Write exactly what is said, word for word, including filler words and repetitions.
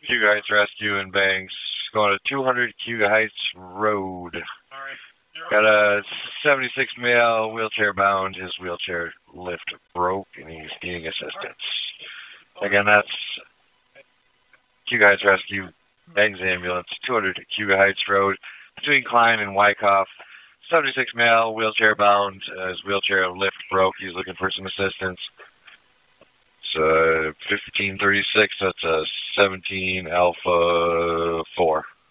Q Heights Rescue in Banks. Going to two hundred Q Heights Road. Got a seventy-six male, wheelchair bound. His wheelchair lift broke and he's needing assistance. Again, that's Q Heights Rescue, Bangs Ambulance, two hundred Q Heights Road, between Klein and Wyckoff. seventy-six male, wheelchair bound. Uh, his wheelchair lift broke. He's looking for some assistance. It's uh, fifteen thirty-six. That's a seventeen Alpha four.